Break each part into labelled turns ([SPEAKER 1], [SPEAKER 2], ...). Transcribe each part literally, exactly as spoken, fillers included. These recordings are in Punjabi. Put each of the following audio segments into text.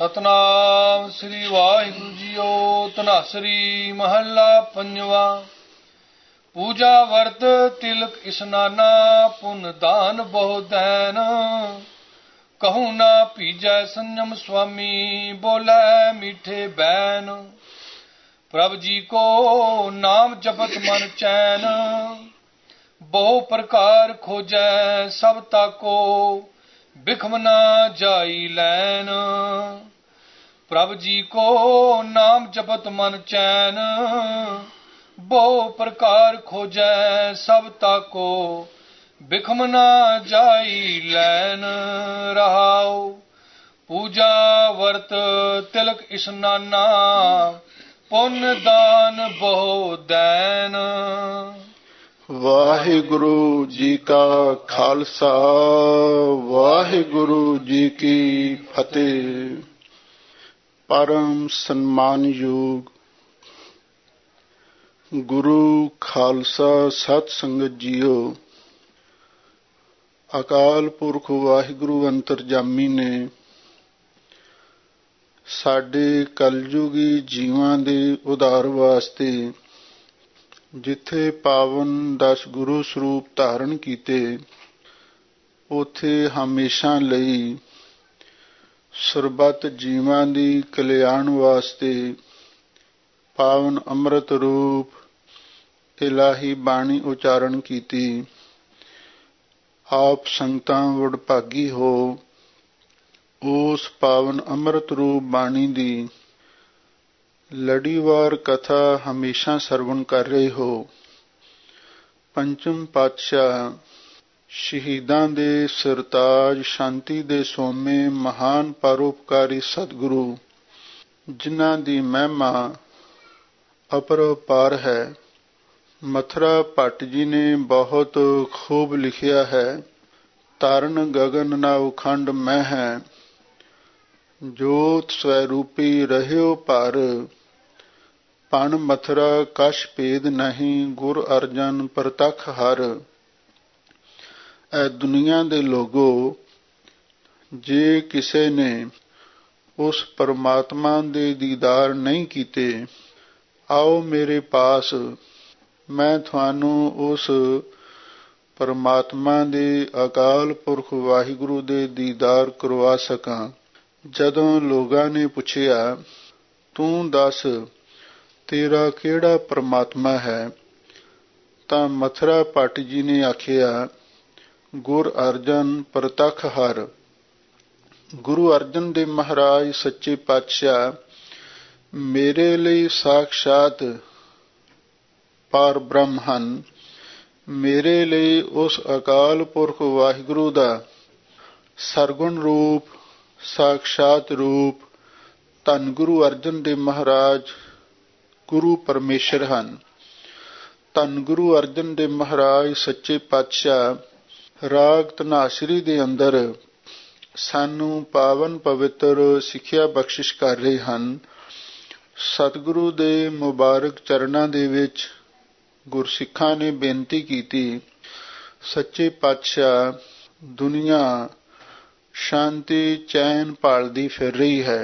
[SPEAKER 1] ਸਤਨਾਮ ਸ੍ਰੀ ਵਾਹਿਗੁਰੂ ਜੀਓ। ਧਨਾਸਰੀ ਮਹੱਲਾ ਪੰਜਵਾ। ਪੂਜਾ ਵਰਤ ਤਿਲਕ ਇਸਨਾਨਾ, ਪੁੰਨ ਦਾਨ ਬਹੁ ਦੈਨ। ਕਹੂੰ ਨਾ ਭੀਜੈ ਸੰਜਮ ਸੁਆਮੀ, ਬੋਲੇ ਮੀਠੇ ਬੈਨ। ਪ੍ਰਭ ਜੀ ਕੋ ਨਾਮ ਜਪਤ ਮਨ ਚੈਨ, ਬਹੁ ਪ੍ਰਕਾਰ ਖੋਜੈ ਸਭ ਤਾਕੋ, ਬਿਖਮ ਨਾ ਜਾਈ ਲੈਨ। ਪ੍ਰਭ ਜੀ ਕੋ ਨਾਮ ਜਪਤ ਮਨ ਚੈਨ, ਬਹੁ ਪ੍ਰਕਾਰ ਖੋਜੈ ਸਭ ਤਾਕੋ, ਬਿਖਮ ਨਾ ਜਾਈ ਲੈਨ। ਰਹਾਉ ਪੂਜਾ ਵਰਤ ਤਿਲਕ ਇਸਨਾਨਾ, ਪੁੰਨ ਦਾਨ ਬਹੁ ਦੈਨ।
[SPEAKER 2] ਵਾਹਿਗੁਰੂ ਜੀ ਕਾ ਖਾਲਸਾ, ਵਾਹਿਗੁਰੂ ਜੀ ਕੀ ਫਤਿਹ। ਪਰਮ ਸਨਮਾਨਯੋਗ ਗੁਰੂ ਖਾਲਸਾ ਸਤ ਸੰਗਤ ਜੀਓ, ਅਕਾਲ ਪੁਰਖ ਵਾਹਿਗੁਰੂ ਅੰਤਰਜਾਮੀ ਨੇ ਸਾਡੇ ਕਲਯੁਗੀ ਜੀਵਾਂ ਦੇ ਉਧਾਰ ਵਾਸਤੇ ਜਿੱਥੇ ਪਾਵਨ ਦਸ ਗੁਰੂ ਸਰੂਪ ਧਾਰਨ ਕੀਤੇ, ਉੱਥੇ ਹਮੇਸ਼ਾ ਲਈ ਸਰਬੱਤ ਜੀਵਾਂ ਦੀ ਕਲਿਆਣ ਵਾਸਤੇ ਪਾਵਨ ਅੰਮ੍ਰਿਤ ਰੂਪ ਇਲਾਹੀ ਬਾਣੀ ਉਚਾਰਨ ਕੀਤੀ। ਆਪ ਸੰਗਤਾਂ ਵਡਭਾਗੀ ਹੋ, ਉਸ ਪਾਵਨ ਅੰਮ੍ਰਿਤ ਰੂਪ ਬਾਣੀ ਦੀ ਲੜੀਵਾਰ ਕਥਾ ਹਮੇਸ਼ਾ ਸਰਵਣ ਕਰ ਰਹੇ ਹੋ। ਪੰਚਮ ਪਾਤਸ਼ਾਹ ਸ਼ਹੀਦਾਂ ਦੇ ਸਿਰਤਾਜ, ਸ਼ਾਂਤੀ ਦੇ ਸੋਮੇ, ਮਹਾਨ ਪਰਉਪਕਾਰੀ ਸਤਿਗੁਰੂ, ਜਿਨ੍ਹਾਂ ਦੀ ਮਹਿਮਾ ਅਪਰੰਪਾਰ ਹੈ, ਮਥੁਰਾ ਭੱਟ ਜੀ ਨੇ ਬਹੁਤ ਖੂਬ ਲਿਖਿਆ ਹੈ। ਤਰਨ ਗਗਨ ਨਾ ਉਖੰਡ ਮੈਂ ਹੈ, ਜੋਤ ਸਵੈਰੂਪੀ ਰਹਿਓ ਭਰ। ਪਣ ਮਥੁਰਾ ਕਛ ਭੇਦ ਨਹੀਂ, ਗੁਰ ਅਰਜਨ ਪ੍ਰਤੱਖ ਹਰ। ਐ ਦੁਨੀਆ ਦੇ ਲੋਗੋ, ਜੇ ਕਿਸੇ ਨੇ ਉਸ ਪਰਮਾਤਮਾ ਦੇ ਦੀਦਾਰ ਨਹੀਂ ਕੀਤੇ, ਆਓ ਮੇਰੇ ਪਾਸ, ਮੈਂ ਤੁਹਾਨੂੰ ਉਸ ਪਰਮਾਤਮਾ ਦੇ ਅਕਾਲ ਪੁਰਖ ਵਾਹਿਗੁਰੂ ਦੇ ਦੀਦਾਰ ਕਰਵਾ ਸਕਾਂ। ਜਦੋਂ ਲੋਕਾਂ ਨੇ ਪੁੱਛਿਆ, ਤੂੰ ਦੱਸ ਤੇਰਾ ਕਿਹੜਾ ਪਰਮਾਤਮਾ ਹੈ, ਤਾਂ ਮਥੁਰਾ ਭੱਟ ਜੀ ਨੇ ਆਖਿਆ, ਗੁਰ ਅਰਜਨ ਪ੍ਰਤੱਖ ਹਰ। ਗੁਰੂ ਅਰਜਨ ਦੇਵ ਮਹਾਰਾਜ ਸੱਚੇ ਪਾਤਸ਼ਾਹ ਮੇਰੇ ਲਈ ਸਾਖਸ਼ਾਤ ਪਾਰ ਬ੍ਰਹਮ ਹਨ। ਮੇਰੇ ਲਈ ਉਸ ਅਕਾਲ ਪੁਰਖ ਵਾਹਿਗੁਰੂ ਦਾ ਸਰਗੁਣ ਰੂਪ, ਸਾਖਸ਼ਾਤ ਰੂਪ ਧੰਨ ਗੁਰੂ ਅਰਜਨ ਦੇਵ ਮਹਾਰਾਜ ਗੁਰੂ ਪਰਮੇਸ਼ਰ ਹਨ। ਧੰਨ ਗੁਰੂ ਅਰਜਨ ਦੇਵ ਮਹਾਰਾਜ ਸੱਚੇ ਪਾਤਸ਼ਾਹ ਰਾਗ ਧਨਾਸਰੀ ਦੇ ਅੰਦਰ ਸਾਨੂੰ ਪਾਵਨ ਪਵਿੱਤਰ ਸਿੱਖਿਆ ਬਖਸ਼ਿਸ਼ ਕਰ ਰਹੇ ਹਨ। ਸਤਿਗੁਰੂ ਦੇ ਮੁਬਾਰਕ ਚਰਨਾਂ ਦੇ ਵਿੱਚ ਗੁਰਸਿੱਖਾਂ ਨੇ ਬੇਨਤੀ ਕੀਤੀ, ਸੱਚੇ ਪਾਤਸ਼ਾਹ ਦੁਨੀਆ ਸ਼ਾਂਤੀ ਚੈਨ ਭਾਲਦੀ ਫਿਰ ਰਹੀ ਹੈ।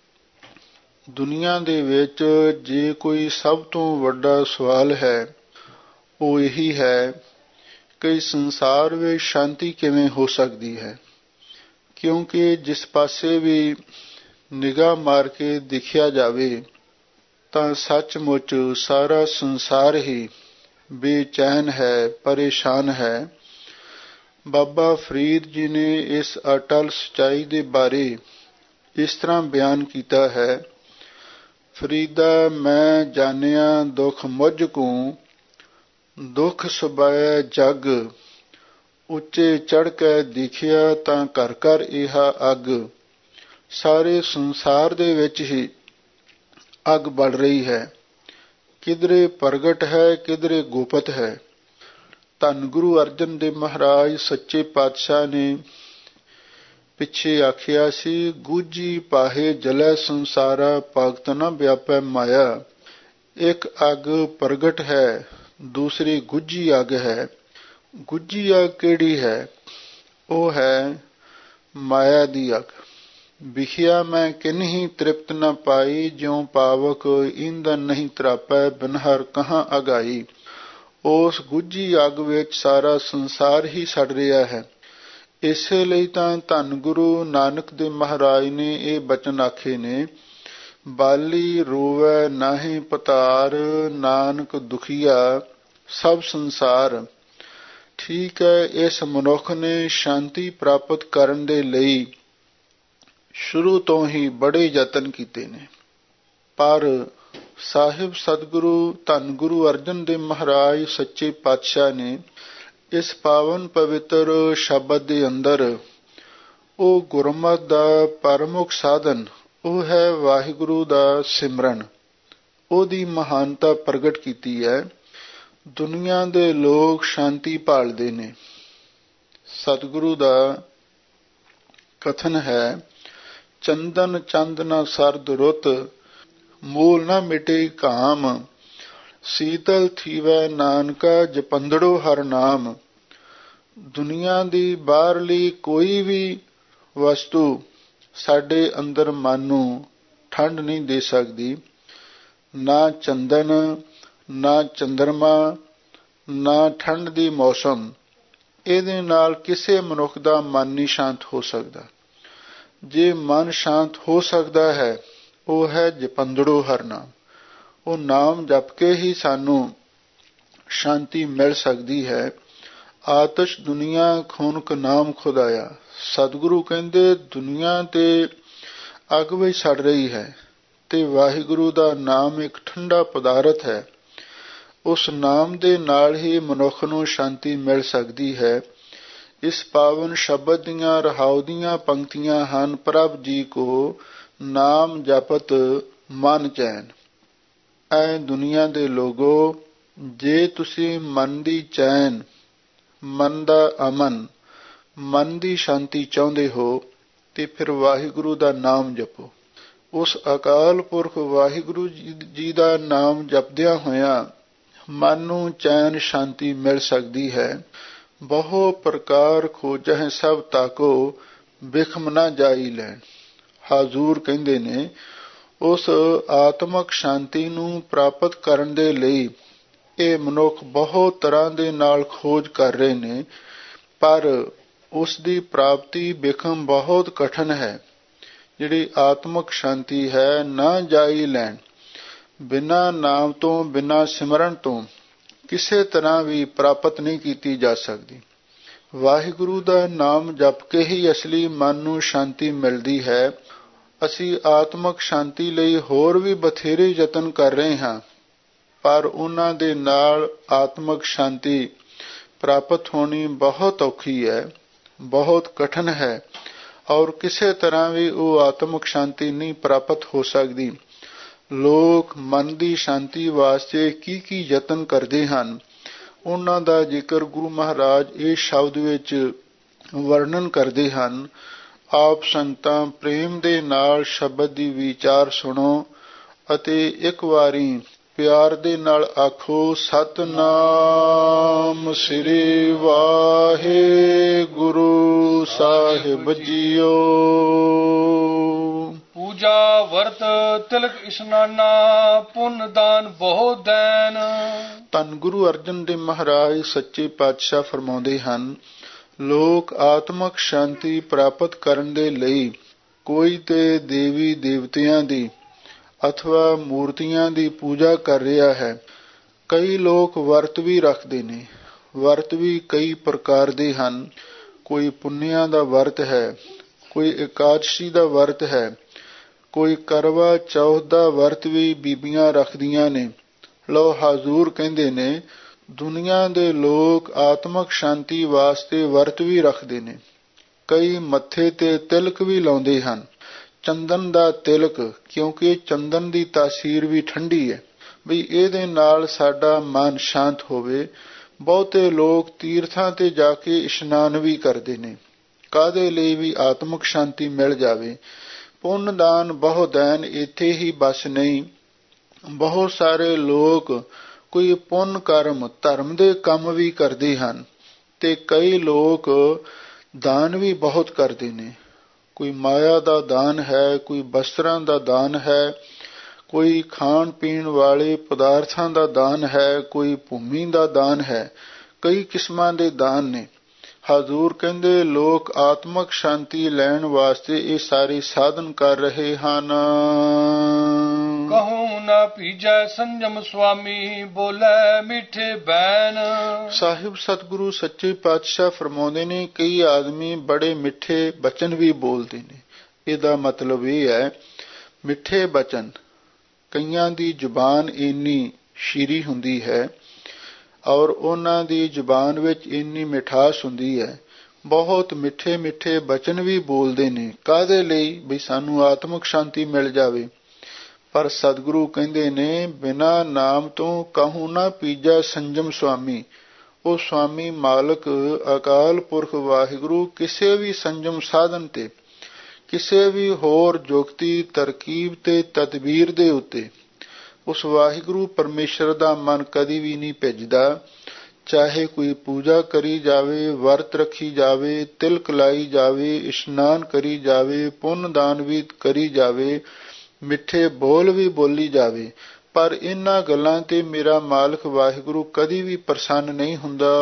[SPEAKER 2] ਦੁਨੀਆ ਦੇ ਵਿੱਚ ਜੇ ਕੋਈ ਸਭ ਤੋਂ ਵੱਡਾ ਸਵਾਲ ਹੈ, ਉਹ ਇਹੀ ਹੈ ਕਿ ਸੰਸਾਰ ਵਿੱਚ ਸ਼ਾਂਤੀ ਕਿਵੇਂ ਹੋ ਸਕਦੀ ਹੈ। ਕਿਉਂਕਿ ਜਿਸ ਪਾਸੇ ਵੀ ਨਿਗਾਹ ਮਾਰ ਕੇ ਦੇਖਿਆ ਜਾਵੇ ਤਾਂ ਸੱਚਮੁੱਚ ਸਾਰਾ ਸੰਸਾਰ ਹੀ ਬੇਚੈਨ ਹੈ, ਪਰੇਸ਼ਾਨ ਹੈ। ਬਾਬਾ ਫਰੀਦ ਜੀ ਨੇ ਇਸ ਅਟਲ ਸੱਚਾਈ ਦੇ ਬਾਰੇ ਇਸ ਤਰ੍ਹਾਂ ਬਿਆਨ ਕੀਤਾ ਹੈ, ਫਰੀਦਾ ਮੈਂ ਜਾਣਿਆ ਦੁਖ ਮੁਝ ਕੋ, ਦੁਖ ਸੁਭਾਇ ਜਗ। ਉੱਚੇ ਚੜ੍ਹ ਕੇ ਦੇਖਿਆ ਤਾਂ ਘਰ ਘਰ ਇਹ ਅੱਗ। ਸਾਰੇ ਸੰਸਾਰ ਦੇ ਵਿੱਚ ਹੀ ਅੱਗ ਬਲ ਰਹੀ ਹੈ, ਕਿਧਰੇ ਪ੍ਰਗਟ ਹੈ, ਕਿਧਰੇ ਗੁਪਤ ਹੈ। ਧੰਨ ਗੁਰੂ ਅਰਜਨ ਦੇਵ ਮਹਾਰਾਜ ਸੱਚੇ ਪਾਤਸ਼ਾਹ ਨੇ ਪਿੱਛੇ ਆਖਿਆ ਸੀ, ਗੂਝੀ ਪਾਹੇ ਜਲੈ ਸੰਸਾਰਾ, ਭਗਤ ਨ ਵਿਆਪੈ ਮਾਇਆ। ਇੱਕ ਅੱਗ ਪ੍ਰਗਟ ਹੈ, ਦੂਸਰੀ ਗੁੱਝੀ ਅੱਗ ਹੈ। ਗੁੱਝੀ ਅੱਗ ਕਿਹੜੀ ਹੈ? ਉਹ ਹੈ ਮਾਇਆ ਦੀ ਅੱਗ। ਵਿਖਿਆ ਮੈਂ ਕਿਨਹੀ ਤ੍ਰਿਪਤ ਨ ਪਾਈ, ਜਿਉ ਪਾਵਕ ਈਂਧਨ ਨਹੀਂ ਤਰਾਪੈ, ਬਿਨ ਹਰ ਕਹਾਂ ਅਗਾਈ। ਉਸ ਗੁੱਝੀ ਅੱਗ ਵਿੱਚ ਸਾਰਾ ਸੰਸਾਰ ਹੀ ਸੜ ਰਿਹਾ ਹੈ। ਇਸੇ ਲਈ ਤਾਂ ਧੰਨ ਗੁਰੂ ਨਾਨਕ ਦੇਵ ਮਹਾਰਾਜ ਨੇ ਇਹ ਬਚਨ ਆਖੇ ਨੇ, ਬਾਲੀ ਰੋਵੈ ਨਾਹੀਂ ਪਤਾਰ, ਨਾਨਕ ਦੁਖੀਆ ਸਭ ਸੰਸਾਰ। ਠੀਕ ਹੈ, ਇਸ ਮਨੁੱਖ ਨੇ ਸ਼ਾਂਤੀ ਪ੍ਰਾਪਤ ਕਰਨ ਦੇ ਲਈ ਸ਼ੁਰੂ ਤੋਂ ਹੀ ਬੜੇ ਯਤਨ ਕੀਤੇ ਨੇ, ਪਰ ਸਾਹਿਬ ਸਤਿਗੁਰੂ ਧੰਨ ਗੁਰੂ ਅਰਜਨ ਦੇਵ ਮਹਾਰਾਜ ਸੱਚੇ ਪਾਤਸ਼ਾਹ ਨੇ ਇਸ ਪਾਵਨ ਪਵਿੱਤਰ ਸ਼ਬਦ ਦੇ ਅੰਦਰ ਉਹ ਗੁਰਮਤਿ ਦਾ ਪ੍ਰਮੁੱਖ ਸਾਧਨ, ਉਹ ਹੈ ਵਾਹਿਗੁਰੂ ਦਾ ਸਿਮਰਨ, ਉਹਦੀ ਮਹਾਨਤਾ ਪ੍ਰਗਟ ਕੀਤੀ ਹੈ। ਦੁਨੀਆ ਦੇ ਲੋਕ ਸ਼ਾਂਤੀ ਭਾਲਦੇ ਨੇ। ਸਤਿਗੁਰੂ ਦਾ ਕਥਨ ਹੈ, ਚੰਦਨ ਚੰਦ ਨ ਸਰਦ ਰੁੱਤ, ਮੂਲ ਨ ਮਿਟੇ ਕਾਮ, ਸੀਤਲ ਥੀਵੈ ਨਾਨਕਾ ਜਪੰਦੜੋ ਹਰ ਨਾਮ। ਦੁਨੀਆ ਦੀ ਬਾਹਰਲੀ ਕੋਈ ਵੀ ਵਸਤੂ ਸਾਡੇ ਅੰਦਰ ਮਨ ਨੂੰ ਠੰਡ ਨਹੀਂ ਦੇ ਸਕਦੀ, ਨਾ ਚੰਦਨ, ਨਾ ਚੰਦਰਮਾ, ਨਾ ਠੰਡ ਦੀ ਮੌਸਮ। ਇਹਦੇ ਨਾਲ ਕਿਸੇ ਮਨੁੱਖ ਦਾ ਮਨ ਨਹੀਂ ਸ਼ਾਂਤ ਹੋ ਸਕਦਾ। ਜੇ ਮਨ ਸ਼ਾਂਤ ਹੋ ਸਕਦਾ ਹੈ, ਉਹ ਹੈ ਜਪੰਦੜੋ ਹਰ ਨਾਮ। ਉਹ ਨਾਮ ਜਪ ਕੇ ਹੀ ਸਾਨੂੰ ਸ਼ਾਂਤੀ ਮਿਲ ਸਕਦੀ ਹੈ। ਆਤਸ਼ ਦੁਨੀਆ ਖੂਨਕ ਨਾਮ ਖੁਦਾਇਆ। ਸਤਿਗੁਰੂ ਕਹਿੰਦੇ ਦੁਨੀਆ ਤੇ ਅੱਗ ਵਿੱਚ ਸੜ ਰਹੀ ਹੈ ਤੇ ਵਾਹਿਗੁਰੂ ਦਾ ਨਾਮ ਇੱਕ ਠੰਡਾ ਪਦਾਰਥ ਹੈ। ਉਸ ਨਾਮ ਦੇ ਨਾਲ ਹੀ ਮਨੁੱਖ ਨੂੰ ਸ਼ਾਂਤੀ ਮਿਲ ਸਕਦੀ ਹੈ। ਇਸ ਪਾਵਨ ਸ਼ਬਦ ਦੀਆਂ ਰਹਾਉ ਦੀਆਂ ਪੰਕਤੀਆਂ ਹਨ, ਪ੍ਰਭ ਜੀ ਕੋ ਨਾਮ ਜਪਤ ਮਨ ਚੈਨ। ਐ ਦੁਨੀਆ ਦੇ ਲੋਗੋ, ਜੇ ਤੁਸੀਂ ਮਨ ਦੀ ਚੈਨ, ਮਨ ਦਾ ਅਮਨ, ਮਨ ਦੀ ਸ਼ਾਂਤੀ ਚਾਹੁੰਦੇ ਹੋ ਤੇ ਫਿਰ ਵਾਹਿਗੁਰੂ ਦਾ ਨਾਮ ਜਪੋ। ਉਸ ਅਕਾਲ ਪੁਰਖ ਵਾਹਿਗੁਰੂ ਜੀ ਦਾ ਨਾਮ ਜਪਦਿਆਂ ਹੋਇਆਂ ਮਨ ਨੂੰ ਚੈਨ ਸ਼ਾਂਤੀ ਮਿਲ ਸਕਦੀ ਹੈ। ਬਹੁ ਪ੍ਰਕਾਰ ਖੋਜਹਿ ਸਭ ਤਾਕੋ, ਬਿਖਮ ਨਾ ਜਾਈ ਲੈਣ। ਹਾਜ਼ੂਰ ਕਹਿੰਦੇ ਨੇ, ਉਸ ਆਤਮਕ ਸ਼ਾਂਤੀ ਨੂੰ ਪ੍ਰਾਪਤ ਕਰਨ ਦੇ ਲਈ ਇਹ ਮਨੁੱਖ ਬਹੁਤ ਤਰ੍ਹਾਂ ਦੇ ਨਾਲ ਖੋਜ ਕਰ ਰਹੇ ਨੇ, ਪਰ ਉਸ ਦੀ ਪ੍ਰਾਪਤੀ ਬਿਖਮ ਬਹੁਤ ਕਠਿਨ ਹੈ। ਜਿਹੜੀ ਆਤਮਕ ਸ਼ਾਂਤੀ ਹੈ, ਨਾ ਜਾਈ ਲੈਣ, ਬਿਨਾਂ ਨਾਮ ਤੋਂ, ਬਿਨਾਂ ਸਿਮਰਨ ਤੋਂ ਕਿਸੇ ਤਰ੍ਹਾਂ ਵੀ ਪ੍ਰਾਪਤ ਨਹੀਂ ਕੀਤੀ ਜਾ ਸਕਦੀ। ਵਾਹਿਗੁਰੂ ਦਾ ਨਾਮ ਜਪ ਕੇ ਹੀ ਅਸਲੀ ਮਨ ਨੂੰ ਸ਼ਾਂਤੀ ਮਿਲਦੀ ਹੈ। ਅਸੀਂ ਆਤਮਕ ਸ਼ਾਂਤੀ ਲਈ ਹੋਰ ਵੀ ਬਥੇਰੇ ਯਤਨ ਕਰ ਰਹੇ ਹਾਂ, ਪਰ ਉਹਨਾਂ ਦੇ ਨਾਲ ਆਤਮਕ ਸ਼ਾਂਤੀ ਪ੍ਰਾਪਤ ਹੋਣੀ ਬਹੁਤ ਔਖੀ ਹੈ, ਬਹੁਤ ਕਠਿਨ ਹੈ, ਔਰ ਕਿਸੇ ਤਰ੍ਹਾਂ ਵੀ ਉਹ ਆਤਮਕ ਸ਼ਾਂਤੀ ਨਹੀਂ ਪ੍ਰਾਪਤ ਹੋ ਸਕਦੀ। ਲੋਕ ਮਨ ਦੀ ਸ਼ਾਂਤੀ ਵਾਸਤੇ ਕੀ ਕੀ ਯਤਨ ਕਰਦੇ ਹਨ, ਉਹਨਾਂ ਦਾ ਜ਼ਿਕਰ ਗੁਰੂ ਮਹਾਰਾਜ ਇਹ ਸ਼ਬਦ ਵਿੱਚ ਵਰਣਨ ਕਰਦੇ ਹਨ। ਆਪ ਸੰਗਤਾਂ ਪ੍ਰੇਮ ਦੇ ਨਾਲ ਸ਼ਬਦ ਦੀ ਵਿਚਾਰ ਸੁਣੋ ਅਤੇ ਇੱਕ ਵਾਰੀ ਪਿਆਰ ਦੇ ਨਾਲ ਆਖੋ, ਸਤਿਨਾਮ ਸ੍ਰੀ ਵਾਹਿਗੁਰੂ ਸਾਹਿਬ ਜੀਓ।
[SPEAKER 1] ਪੂਜਾ ਵਰਤ ਤਿਲਕ ਇਸ਼ਨਾਨਾ, ਪੁੰਨ ਦਾਨ ਬਹੁ ਦੈਨ।
[SPEAKER 2] ਧੰਨ ਗੁਰੂ ਅਰਜਨ ਦੇਵ ਮਹਾਰਾਜ ਸੱਚੇ ਪਾਤਸ਼ਾਹ ਫਰਮਾਉਂਦੇ ਹਨ, ਲੋਕ ਆਤਮਕ ਸ਼ਾਂਤੀ ਪ੍ਰਾਪਤ ਕਰਨ ਦੇ ਲਈ ਕੋਈ ਤੇ ਦੇਵੀ ਦੇਵਤਿਆਂ ਦੀ ਅਥਵਾ ਮੂਰਤੀਆਂ ਦੀ ਪੂਜਾ ਕਰ ਰਿਹਾ ਹੈ। ਕਈ ਲੋਕ ਵਰਤ ਵੀ ਰੱਖਦੇ ਨੇ। ਵਰਤ ਵੀ ਕਈ ਪ੍ਰਕਾਰ ਦੇ ਹਨ। ਕੋਈ ਪੁੰਨਿਆਂ ਦਾ ਵਰਤ ਹੈ, ਕੋਈ ਇਕਾਦਸ਼ੀ ਦਾ ਵਰਤ ਹੈ, ਕੋਈ ਕਰਵਾ ਚੌਥ ਦਾ ਵਰਤ ਵੀ ਬੀਬੀਆਂ ਰੱਖਦੀਆਂ ਨੇ। ਲੋ ਹਾਜ਼ੂਰ ਕਹਿੰਦੇ ਨੇ, ਦੁਨੀਆ ਦੇ ਲੋਕ ਆਤਮਕ ਸ਼ਾਂਤੀ ਵਾਸਤੇ ਵਰਤ ਵੀ ਰੱਖਦੇ ਨੇ। ਕਈ ਮੱਥੇ ਤੇ ਤਿਲਕ ਵੀ ਲਾਉਂਦੇ ਹਨ, ਚੰਦਨ ਦਾ ਤਿਲਕ, ਕਿਉਂਕਿ ਚੰਦਨ ਦੀ ਤਾਸੀਰ ਵੀ ਠੰਡੀ ਹੈ, ਬਈ ਇਹਦੇ ਨਾਲ ਸਾਡਾ ਮਨ ਸ਼ਾਂਤ ਹੋਵੇ। ਬਹੁਤੇ ਲੋਕ ਤੀਰਥਾਂ ਤੇ ਜਾ ਕੇ ਇਸ਼ਨਾਨ ਵੀ ਕਰਦੇ ਨੇ, ਕਾਹਦੇ ਲਈ? ਵੀ ਆਤਮਕ ਸ਼ਾਂਤੀ ਮਿਲ ਜਾਵੇ। ਪੁੰਨ ਦਾਨ ਬਹੁ ਦੈਨ ਇੱਥੇ ਹੀ ਬਸ ਨਹੀਂ, ਬਹੁਤ ਸਾਰੇ ਲੋਕ ਕੋਈ ਪੁੰਨ ਕਰਮ, ਧਰਮ ਦੇ ਕੰਮ ਵੀ ਕਰਦੇ ਹਨ ਤੇ ਕਈ ਲੋਕ ਦਾਨ ਵੀ ਬਹੁਤ ਕਰਦੇ ਨੇ। ਕੋਈ ਮਾਇਆ ਦਾ ਦਾਨ ਹੈ, ਕੋਈ ਬਸਤਰਾਂ ਦਾ ਦਾਨ ਹੈ, ਕੋਈ ਖਾਣ ਪੀਣ ਵਾਲੇ ਪਦਾਰਥਾਂ ਦਾ ਦਾਨ ਹੈ, ਕੋਈ ਭੂਮੀ ਦਾ ਦਾਨ ਹੈ। ਕਈ ਕਿਸਮਾਂ ਦੇ ਦਾਨ ਨੇ। ਹਜ਼ੂਰ ਕਹਿੰਦੇ ਲੋਕ ਆਤਮਕ ਸ਼ਾਂਤੀ ਲੈਣ ਵਾਸਤੇ ਇਹ ਸਾਰੇ ਸਾਧਨ ਕਰ ਰਹੇ ਹਨ।
[SPEAKER 1] ਕਹੂੰ ਨਾ ਪੀਜੈ ਸੰਜਮ ਸੁਆਮੀ, ਬੋਲੇ ਮਿੱਠੇ ਬੈਨ।
[SPEAKER 2] ਸਾਹਿਬ ਸਤਿਗੁਰੂ ਸੱਚੇ ਪਾਤਸ਼ਾਹ ਫਰਮਾਉਂਦੇ ਨੇ, ਕਈ ਆਦਮੀ ਬੜੇ ਮਿੱਠੇ ਬਚਨ ਵੀ ਬੋਲਦੇ ਨੇ। ਇਹਦਾ ਮਤਲਬ ਇਹ ਹੈ, ਮਿੱਠੇ ਬਚਨ, ਕਈਆਂ ਦੀ ਜ਼ੁਬਾਨ ਇੰਨੀ ਸ਼ੀਰੀ ਹੁੰਦੀ ਹੈ ਔਰ ਉਹਨਾਂ ਦੀ ਜ਼ੁਬਾਨ ਵਿੱਚ ਇੰਨੀ ਮਿਠਾਸ ਹੁੰਦੀ ਹੈ, ਬਹੁਤ ਮਿੱਠੇ ਮਿੱਠੇ ਬਚਨ ਵੀ ਬੋਲਦੇ ਨੇ। ਕਾਹਦੇ ਲਈ? ਵੀ ਸਾਨੂੰ ਆਤਮਿਕ ਸ਼ਾਂਤੀ ਮਿਲ ਜਾਵੇ। ਪਰ ਸਤਿਗੁਰੂ ਕਹਿੰਦੇ ਨੇ, ਬਿਨਾਂ ਨਾਮ ਤੋਂ ਕਹੂੰ ਨਾ ਪੀਜਾ ਸੰਜਮ ਸੁਆਮੀ। ਉਹ ਸੁਆਮੀ ਮਾਲਕ ਅਕਾਲ ਪੁਰਖ ਵਾਹਿਗੁਰੂ ਕਿਸੇ ਵੀ ਸੰਜਮ ਸਾਧਨ ਤੇ, ਕਿਸੇ ਵੀ ਹੋਰ ਜੁਗਤੀ ਤਰਕੀਬ ਤੇ ਤਦਬੀਰ ਦੇ ਉੱਤੇ ਉਸ ਵਾਹਿਗੁਰੂ ਪਰਮੇਸ਼ਰ ਦਾ ਮਨ ਕਦੀ ਵੀ ਨਹੀਂ ਭਿੱਜਦਾ। ਚਾਹੇ ਕੋਈ ਪੂਜਾ ਕਰੀ ਜਾਵੇ, ਵਰਤ ਰੱਖੀ ਜਾਵੇ, ਤਿਲਕ ਲਾਈ ਜਾਵੇ, ਇਸ਼ਨਾਨ ਕਰੀ ਜਾਵੇ, ਪੁੰਨ ਦਾਨ ਵੀ ਕਰੀ ਜਾਵੇ, ਮਿੱਠੇ ਬੋਲ ਵੀ ਬੋਲੀ ਜਾਵੇ, ਪਰ ਇਹਨਾਂ ਗੱਲਾਂ ਤੇ ਮੇਰਾ ਮਾਲਕ ਵਾਹਿਗੁਰੂ ਕਦੀ ਵੀ ਪ੍ਰਸੰਨ ਨਹੀਂ ਹੁੰਦਾ।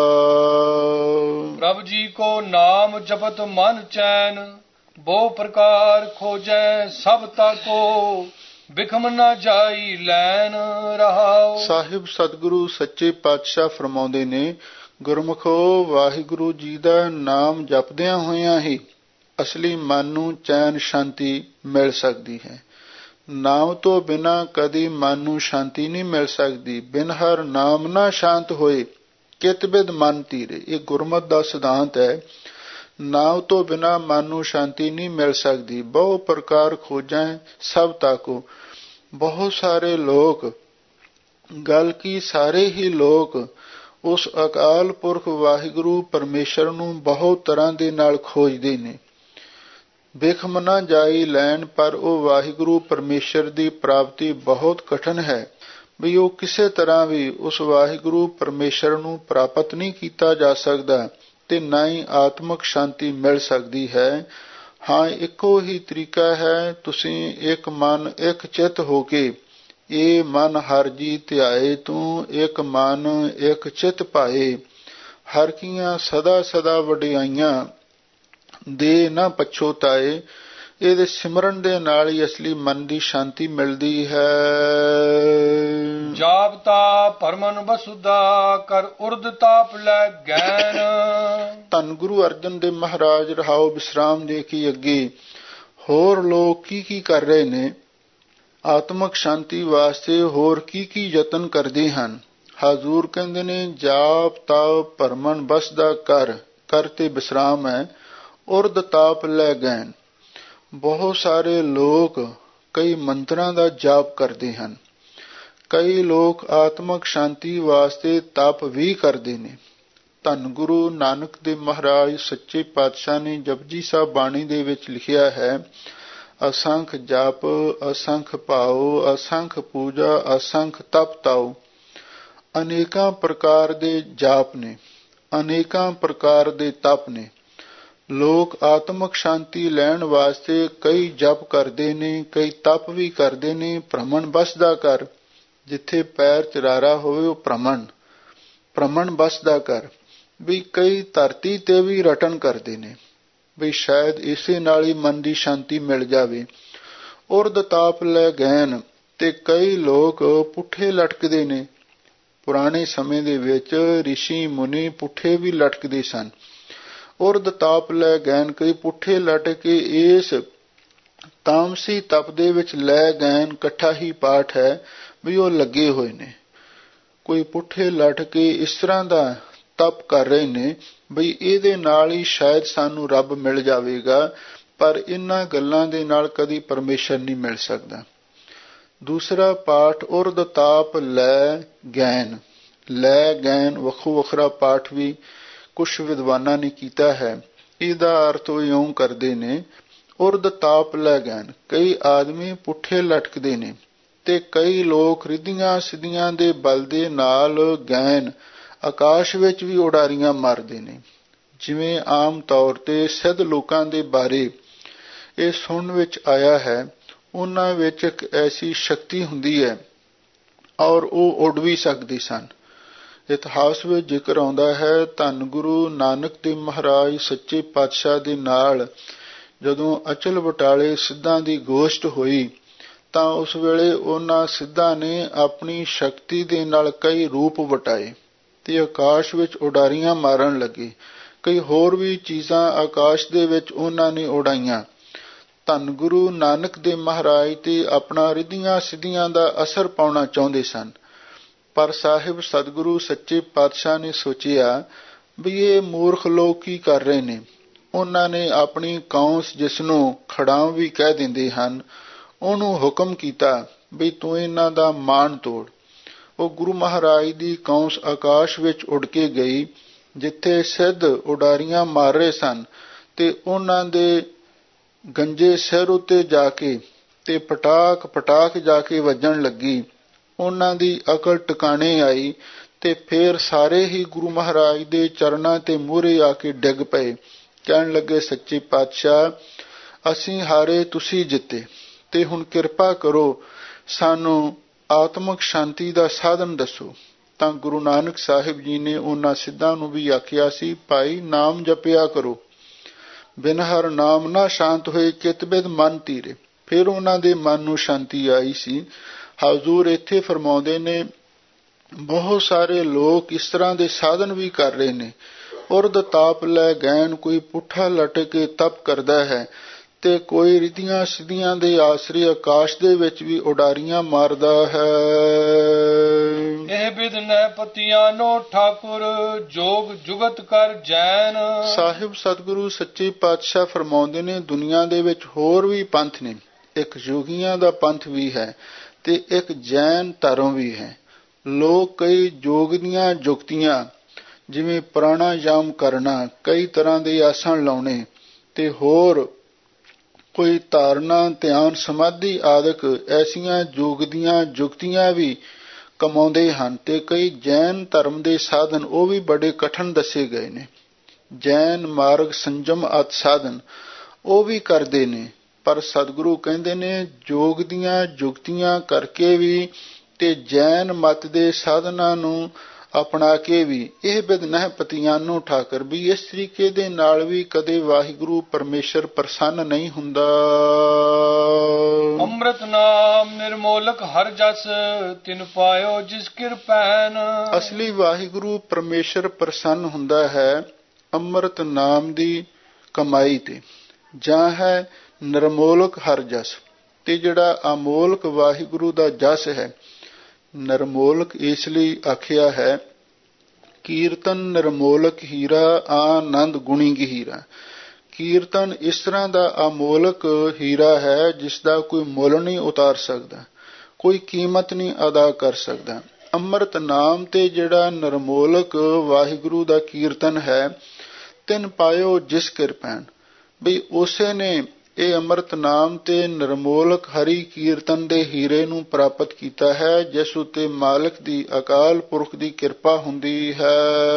[SPEAKER 1] ਪ੍ਰਭ ਜੀ ਕੋ ਨਾਮ ਜਪਤ ਮਨ ਚੈਨ, ਬਹੁ ਪ੍ਰਕਾਰ ਖੋਜੈ ਸਭ ਤਾਕੋ, ਬਿਖਮ ਨਾ ਜਾਈ ਲੈਨ ਰਹਾਓ। ਸਾਹਿਬ
[SPEAKER 2] ਸਤਿਗੁਰੂ ਸੱਚੇ ਪਾਤਸ਼ਾਹ ਫਰਮਾਉਂਦੇ ਨੇ, ਗੁਰਮੁਖੋ ਵਾਹਿਗੁਰੂ ਜੀ ਦਾ ਨਾਮ ਜਪਦਿਆਂ ਹੋਇਆਂ ਹੀ ਅਸਲੀ ਮਨ ਨੂੰ ਚੈਨ ਸ਼ਾਂਤੀ ਮਿਲ ਸਕਦੀ ਹੈ। ਨਾਮ ਤੋਂ ਬਿਨਾਂ ਕਦੀ ਮਨ ਨੂੰ ਸ਼ਾਂਤੀ ਨਹੀਂ ਮਿਲ ਸਕਦੀ। ਬਿਨ ਹਰ ਨਾਮ ਨਾ ਸ਼ਾਂਤ ਹੋਏ, ਕਿਤ ਬਿਦ ਮਨ ਧੀਰੇ। ਇਹ ਗੁਰਮਤਿ ਦਾ ਸਿਧਾਂਤ ਹੈ। ਨਾਮ ਤੋਂ ਬਿਨਾਂ ਮਨ ਨੂੰ ਸ਼ਾਂਤੀ ਨਹੀਂ ਮਿਲ ਸਕਦੀ। ਬਹੁ ਪ੍ਰਕਾਰ ਖੋਜਾਂ ਸਭ ਤਾਕੋ। ਬਹੁਤ ਸਾਰੇ ਲੋਕ, ਗੱਲ ਕੀ ਸਾਰੇ ਹੀ ਲੋਕ ਉਸ ਅਕਾਲ ਪੁਰਖ ਵਾਹਿਗੁਰੂ ਪਰਮੇਸ਼ਰ ਨੂੰ ਬਹੁਤ ਤਰ੍ਹਾਂ ਦੇ ਨਾਲ ਖੋਜਦੇ ਨੇ। ਬਿਖਮ ਨਾ ਜਾਈ ਲੈਣ, ਪਰ ਉਹ ਵਾਹਿਗੁਰੂ ਪਰਮੇਸ਼ਰ ਦੀ ਪ੍ਰਾਪਤੀ ਬਹੁਤ ਕਠਿਨ ਹੈ। ਵੀ ਉਹ ਕਿਸੇ ਤਰ੍ਹਾਂ ਵੀ ਉਸ ਵਾਹਿਗੁਰੂ ਪਰਮੇਸ਼ਰ ਨੂੰ ਪ੍ਰਾਪਤ ਨਹੀਂ ਕੀਤਾ ਜਾ ਸਕਦਾ ਤੇ ਨਾ ਹੀ ਆਤਮਿਕ ਸ਼ਾਂਤੀ ਮਿਲ ਸਕਦੀ ਹੈ। ਹਾਂ, ਇੱਕੋ ਹੀ ਤਰੀਕਾ ਹੈ, ਤੁਸੀਂ ਇੱਕ ਮਨ ਇੱਕ ਚਿੱਤ ਹੋ ਕੇ ਇਹ ਮਨ ਹਰ ਜੀ ਧਿਆਏ ਤੂੰ, ਇੱਕ ਮਨ ਇੱਕ ਚਿੱਤ ਪਾਏ, ਹਰ ਕੀਆਂ ਸਦਾ ਸਦਾ ਵਡਿਆਈਆਂ ਦੇ ਨਾ ਪਛੋਤਾਏ। ਇਹਦੇ ਸਿਮਰਨ ਦੇ ਨਾਲ ਹੀ ਅਸਲੀ ਮਨ ਦੀ ਸ਼ਾਂਤੀ ਮਿਲਦੀ ਹੈ।
[SPEAKER 1] ਜਾਪਤਾ ਪਰਮਨ ਬਸੁਦਾ, ਕਰ ਉਰਦ ਤਾਪ ਲੈ ਗੈਨ।
[SPEAKER 2] ਧੰਨ ਗੁਰੂ ਅਰਜਨ ਦੇਵ ਮਹਾਰਾਜ ਰਹਾਓ ਵਿਸਰਾਮ ਦੇ ਕੇ ਅੱਗੇ ਹੋਰ ਲੋਕ ਕੀ ਕੀ ਕਰ ਰਹੇ ਨੇ, ਆਤਮਿਕ ਸ਼ਾਂਤੀ ਵਾਸਤੇ ਹੋਰ ਕੀ ਕੀ ਯਤਨ ਕਰਦੇ ਹਨ। ਹਜ਼ੂਰ ਕਹਿੰਦੇ ਨੇ, ਜਾਪ ਤਾਪ ਭਰਮਨ ਬਸਦਾ ਕਰ, ਕਰ ਤੇ ਵਿਸਰਾਮ ਹੈ, ਉਰਦ ਤਾਪ ਲੈ ਗੈਨ। ਬਹੁਤ ਸਾਰੇ ਲੋਕ ਕਈ ਮੰਤਰਾਂ ਦਾ ਜਾਪ ਕਰਦੇ ਹਨ। ਕਈ ਲੋਕ ਆਤਮਿਕ ਸ਼ਾਂਤੀ ਵਾਸਤੇ ਤਪ ਵੀ ਕਰਦੇ ਨੇ। ਧੰਨ ਗੁਰੂ ਨਾਨਕ ਦੇਵ ਮਹਾਰਾਜ ਸੱਚੇ ਪਾਤਸ਼ਾਹ ਨੇ ਜਪਜੀ ਸਾਹਿਬ ਬਾਣੀ ਦੇ ਵਿੱਚ ਲਿਖਿਆ ਹੈ, ਅਸੰਖ ਜਪ ਅਸੰਖ ਭਾਉ, ਅਸੰਖ ਪੂਜਾ ਅਸੰਖ ਤਪ ਤਾਉ। ਅਨੇਕਾਂ ਪ੍ਰਕਾਰ ਦੇ ਜਾਪ ਨੇ, ਅਨੇਕਾਂ ਪ੍ਰਕਾਰ ਦੇ ਤਪ ਨੇ। ਲੋਕ ਆਤਮਿਕ ਸ਼ਾਂਤੀ ਲੈਣ ਵਾਸਤੇ ਕਈ ਜਪ ਕਰਦੇ ਨੇ, ਕਈ ਤਪ ਵੀ ਕਰਦੇ ਨੇ। ਭ੍ਰਮਣ ਬਸਦਾ ਕਰ, ਜਿੱਥੇ ਪੈਰ ਚਰਾਰਾ ਹੋਵੇ ਉਹ ਭ੍ਰਮਣ ਭ੍ਰਮਣ ਬਸਦਾ ਕਰ। ਵੀ ਕਈ ਧਰਤੀ ਤੇ ਵੀ ਰਟਨ ਕਰਦੇ ਨੇ, ਵੀ ਸ਼ਾਇਦ ਇਸੇ ਨਾਲ ਹੀ ਮਨ ਦੀ ਸ਼ਾਂਤੀ ਮਿਲ ਜਾਵੇ। ਉਰਦ ਤਾਪ ਲੈ ਗੈਨ, ਤੇ ਕਈ ਲੋਕ ਪੁੱਠੇ ਲਟਕਦੇ ਨੇ। ਪੁਰਾਣੇ ਸਮੇਂ ਦੇ ਵਿੱਚ ਰਿਸ਼ੀ ਮੁਨੀ ਪੁੱਠੇ ਵੀ ਲਟਕਦੇ ਸਨ। ਉਰਦ ਤਾਪ ਲੈ ਗੈਨ, ਕਈ ਪੁੱਠੇ ਲਟਕ ਕੇ ਇਸ ਤਾਮਸੀ ਤਪ ਦੇ ਵਿੱਚ ਲੈ ਗੈਨ। ਇਕੱਠਾ ਹੀ ਪਾਠ ਹੈ ਵੀ ਉਹ ਲੱਗੇ ਹੋਏ ਨੇ। ਕੋਈ ਪੁੱਠੇ ਲਟ ਕੇ ਇਸ ਤਰ੍ਹਾਂ ਦਾ ਤਪ ਕਰ ਰਹੇ ਨੇ ਬਈ ਇਹਦੇ ਨਾਲ ਹੀ ਸ਼ਾਇਦ ਸਾਨੂੰ ਰੱਬ ਮਿਲ ਜਾਵੇਗਾ, ਪਰ ਇਹਨਾਂ ਗੱਲਾਂ ਦੇ ਨਾਲ ਕਦੀ ਪਰਮੇਸ਼ਰ ਨਹੀਂ ਮਿਲ ਸਕਦਾ। ਦੂਸਰਾ ਪਾਠ ਉਰਦ ਤਾਪ ਲੈ ਗੈਨ। ਲੈ ਗੈਨ ਵੱਖੋ ਵੱਖਰਾ ਪਾਠ ਵੀ ਕੁਛ ਵਿਦਵਾਨਾਂ ਨੇ ਕੀਤਾ ਹੈ। ਇਹਦਾ ਅਰਥ ਉਹ ਇਉਂ ਕਰਦੇ ਨੇ, ਉਰਦ ਤਾਪ ਲੈ ਗੈਨ। ਕਈ ਆਦਮੀ ਪੁੱਠੇ ਲਟਕਦੇ ਨੇ ਤੇ ਕਈ ਲੋਕ ਰਿੱਧੀਆਂ ਸਿੱਧੀਆਂ ਦੇ ਬਲ ਦੇ ਨਾਲ ਗੈਨ ਆਕਾਸ਼ ਵਿੱਚ ਵੀ ਉਡਾਰੀਆਂ ਮਾਰਦੇ ਨੇ। ਜਿਵੇਂ ਆਮ ਤੌਰ ਤੇ ਸਿੱਧ ਲੋਕਾਂ ਦੇ ਬਾਰੇ ਇਹ ਸੁਣਨ ਵਿੱਚ ਆਇਆ ਹੈ, ਉਹਨਾਂ ਵਿੱਚ ਇੱਕ ਐਸੀ ਸ਼ਕਤੀ ਹੁੰਦੀ ਹੈ ਔਰ ਉਹ ਉੱਡ ਵੀ ਸਕਦੇ ਸਨ। ਇਤਿਹਾਸ ਵਿੱਚ ਜ਼ਿਕਰ ਆਉਂਦਾ ਹੈ, ਧੰਨ ਗੁਰੂ ਨਾਨਕ ਦੇਵ ਮਹਾਰਾਜ ਸੱਚੇ ਪਾਤਸ਼ਾਹ ਦੇ ਨਾਲ ਜਦੋਂ ਅਚਲ ਬਟਾਲੇ ਸਿੱਧਾਂ ਦੀ ਗੋਸ਼ਟ ਹੋਈ ਤਾਂ ਉਸ ਵੇਲੇ ਉਹਨਾਂ ਸਿੱਧਾਂ ਨੇ ਆਪਣੀ ਸ਼ਕਤੀ ਦੇ ਨਾਲ ਕਈ ਰੂਪ ਵਟਾਏ ਤੇ ਆਕਾਸ਼ ਵਿੱਚ ਉਡਾਰੀਆਂ ਮਾਰਨ ਲੱਗੇ। ਕਈ ਹੋਰ ਵੀ ਚੀਜ਼ਾਂ ਆਕਾਸ਼ ਦੇ ਵਿੱਚ ਉਹਨਾਂ ਨੇ ਉਡਾਈਆਂ। ਧੰਨ ਗੁਰੂ ਨਾਨਕ ਦੇਵ ਮਹਾਰਾਜ ਤੇ ਆਪਣਾ ਰਿੱਧੀਆਂ ਸਿੱਧੀਆਂ ਦਾ ਅਸਰ ਪਾਉਣਾ ਚਾਹੁੰਦੇ ਸਨ, ਪਰ ਸਾਹਿਬ ਸਤਿਗੁਰੂ ਸੱਚੇ ਪਾਤਸ਼ਾਹ ਨੇ ਸੋਚਿਆ ਵੀ ਇਹ ਮੂਰਖ ਲੋਕ ਕੀ ਕਰ ਰਹੇ ਨੇ। ਉਹਨਾਂ ਨੇ ਆਪਣੀ ਕੌਂਸ, ਜਿਸ ਨੂੰ ਖੜਾਂ ਵੀ ਕਹਿ ਦਿੰਦੇ ਹਨ, ਉਹਨੂੰ ਹੁਕਮ ਕੀਤਾ ਵੀ ਤੂੰ ਇਹਨਾਂ ਦਾ ਮਾਣ ਤੋੜ। ਉਹ ਗੁਰੂ ਮਹਾਰਾਜ ਦੀ ਕੌਂਸ ਆਕਾਸ਼ ਵਿੱਚ ਉੱਡ ਕੇ ਗਈ, ਜਿੱਥੇ ਸਿੱਧ ਉਡਾਰੀਆਂ ਮਾਰ ਰਹੇ ਸਨ ਤੇ ਉਹਨਾਂ ਦੇ ਗੰਜੇ ਸਿਰ ਉੱਤੇ ਜਾ ਕੇ ਤੇ ਪਟਾਕ ਪਟਾਕ ਜਾ ਕੇ ਵੱਜਣ ਲੱਗੀ। ਉਹਨਾਂ ਦੀ ਅਕਲ ਟਿਕਾਣੇ ਆਈ ਤੇ ਫੇਰ ਸਾਰੇ ਹੀ ਗੁਰੂ ਮਹਾਰਾਜ ਦੇ ਚਰਨਾਂ ਤੇ ਮੂਹਰੇ ਆ ਕੇ ਡਿੱਗ ਪਏ। ਕਹਿਣ ਲੱਗੇ, ਸੱਚੇ ਪਾਤਸ਼ਾਹ, ਅਸੀਂ ਹਾਰੇ, ਤੁਸੀਂ ਜਿੱਤੇ, ਤੇ ਹੁਣ ਕਿਰਪਾ ਕਰੋ, ਸਾਨੂੰ ਆਤਮਿਕ ਸ਼ਾਂਤੀ ਦਾ ਸਾਧਨ ਦੱਸੋ। ਤਾਂ ਗੁਰੂ ਨਾਨਕ ਸਾਹਿਬ ਜੀ ਨੇ ਉਹਨਾਂ ਸਿੱਧਾਂ ਨੂੰ ਵੀ ਆਖਿਆ ਸੀ, ਭਾਈ ਨਾਮ ਜਪਿਆ ਕਰੋ, ਬਿਨ ਹਰ ਨਾਮ ਨਾ ਸ਼ਾਂਤ ਹੋਏ, ਕਿਤ ਬਿਦ ਮਨ ਧੀਰੇ। ਫਿਰ ਉਹਨਾਂ ਦੇ ਮਨ ਨੂੰ ਸ਼ਾਂਤੀ ਆਈ ਸੀ। ਹਜ਼ੂਰ ਇੱਥੇ ਫਰਮਾਉਂਦੇ ਨੇ, ਬਹੁਤ ਸਾਰੇ ਲੋਕ ਇਸ ਤਰ੍ਹਾਂ ਦੇ ਸਾਧਨ ਵੀ ਕਰ ਰਹੇ ਨੇ। ਉਰਦ ਤਾਪ ਲੈ ਗੈਨ, ਕੋਈ ਪੁੱਠਾ ਲਟ ਕੇ ਤਪ ਕਰਦਾ ਹੈ ਤੇ ਕੋਈ ਰਿੱਧੀਆਂ ਸਿੱਧੀਆਂ ਦੇ ਆਸਰੇ ਆਕਾਸ਼ ਦੇ ਵਿੱਚ ਵੀ ਉਡਾਰੀਆਂ ਮਾਰਦਾ ਹੈ।
[SPEAKER 1] ਇਹ ਬਿਦ ਨੈ ਪਤੀਆਂ ਨੋ ਠਾਕੁਰ, ਜੋਗ ਜੁਗਤ ਕਰ ਜੈਨ। ਸਾਹਿਬ
[SPEAKER 2] ਸਤਿਗੁਰੂ ਸੱਚੇ ਪਾਤਸ਼ਾਹ ਫਰਮਾਉਂਦੇ ਨੇ, ਦੁਨੀਆ ਦੇ ਵਿੱਚ ਹੋਰ ਵੀ ਪੰਥ ਨੇ। ਇੱਕ ਯੋਗੀਆਂ ਦਾ ਪੰਥ ਵੀ ਹੈ ਤੇ ਇੱਕ ਜੈਨ ਧਰਮ ਵੀ ਹੈ। ਲੋਕ ਕਈ ਯੋਗ ਦੀਆਂ ਜੁਗਤੀਆਂ, ਜਿਵੇਂ ਪ੍ਰਾਣਾਯਾਮ ਕਰਨਾ, ਕਈ ਤਰ੍ਹਾਂ ਦੇ ਆਸਣ ਲਾਉਣੇ ਤੇ ਹੋਰ ਕੋਈ ਧਾਰਨਾ, ਧਿਆਨ, ਸਮਾਧੀ ਆਦਿਕ ਐਸੀਆਂ ਯੋਗ ਦੀਆਂ ਜੁਗਤੀਆਂ ਵੀ ਕਮਾਉਂਦੇ ਹਨ। ਤੇ ਕਈ ਜੈਨ ਧਰਮ ਦੇ ਸਾਧਨ ਉਹ ਵੀ ਬੜੇ ਕਠਿਨ ਦੱਸੇ ਗਏ ਨੇ। ਜੈਨ ਮਾਰਗ, ਸੰਜਮ ਆਦਿ ਸਾਧਨ ਉਹ ਵੀ ਕਰਦੇ ਨੇ, ਪਰ ਸਤਿਗੁਰੂ ਕਹਿੰਦੇ ਨੇ ਯੋਗ ਦੀਆਂ ਜੁਗਤੀਆਂ ਕਰਕੇ ਵੀ ਤੇ ਜੈਨ ਮਤ ਦੇ ਸਾਧਨਾਂ ਨੂੰ ਅਪਣਾ ਕੇ ਵੀ ਇਹ ਬਿਦ ਨਹਿ ਪਤੀਆਨੋ ਠਾਕਰ, ਵੀ ਇਸ ਤਰੀਕੇ ਦੇ ਨਾਲ ਵੀ ਕਦੇ ਵਾਹਿਗੁਰੂ ਪਰਮੇਸ਼ਰ ਪ੍ਰਸੰਨ ਨਹੀਂ ਹੁੰਦਾ।
[SPEAKER 1] ਅੰਮ੍ਰਿਤ ਨਾਮ ਨਿਰਮੋਲਕ ਹਰ ਜਸ, ਤਿਨ ਪਾਇਓ ਜਿਸ ਕਿਰਪੈਨ।
[SPEAKER 2] ਅਸਲੀ ਵਾਹਿਗੁਰੂ ਪਰਮੇਸ਼ਰ ਪ੍ਰਸੰਨ ਹੁੰਦਾ ਹੈ ਅੰਮ੍ਰਿਤ ਨਾਮ ਦੀ ਕਮਾਈ ਤੇ, ਜਾਂ ਹੈ ਨਿਰਮੋਲਕ ਹਰ ਜਸ। ਤੇ ਜਿਹੜਾ ਅਮੋਲਕ ਵਾਹਿਗੁਰੂ ਦਾ ਜਸ ਹੈ, ਨਿਰਮੋਲਕ ਇਸ ਲਈ ਆਖਿਆ ਹੈ, ਕੀਰਤਨ ਨਿਰਮੋਲਕ ਹੀਰਾ, ਆਨੰਦ ਗੁਣੀ ਗਹੀਰਾ। ਕੀਰਤਨ ਇਸ ਤਰ੍ਹਾਂ ਦਾ ਅਮੋਲਕ ਹੀਰਾ ਹੈ ਜਿਸ ਦਾ ਕੋਈ ਮੁੱਲ ਨਹੀਂ ਉਤਾਰ ਸਕਦਾ, ਕੋਈ ਕੀਮਤ ਨਹੀਂ ਅਦਾ ਕਰ ਸਕਦਾ। ਅੰਮ੍ਰਿਤ ਨਾਮ ਤੇ ਜਿਹੜਾ ਨਿਰਮੋਲਕ ਵਾਹਿਗੁਰੂ ਦਾ ਕੀਰਤਨ ਹੈ, ਤਿਨ ਪਾਇਓ ਜਿਸ ਕਿਰਪੈਨ, ਬਈ ਉਸੇ ਨੇ ਇਹ ਅੰਮ੍ਰਿਤ ਨਾਮ ਤੇ ਨਿਰਮੋਲਕ ਹਰੀ ਕੀਰਤਨ ਦੇ ਹੀਰੇ ਨੂੰ ਪ੍ਰਾਪਤ ਕੀਤਾ ਹੈ, ਜਿਸ ਉਤੇ ਮਾਲਕ ਦੀ ਅਕਾਲ ਪੁਰਖ ਦੀ ਕਿਰਪਾ ਹੁੰਦੀ ਹੈ।